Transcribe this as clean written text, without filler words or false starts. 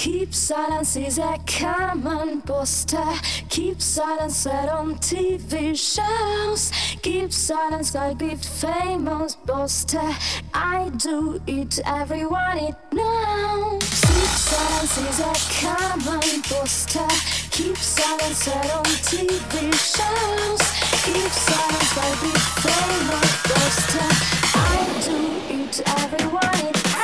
Keep silence is a common poster. Keep silence said on TV shows. Keep silence, I'll be famous poster. I do it, everyone it knows. Keep silence is a common poster. Keep silence said on TV shows. Keep silence, I'll be famous poster. I do it, everyone it knows.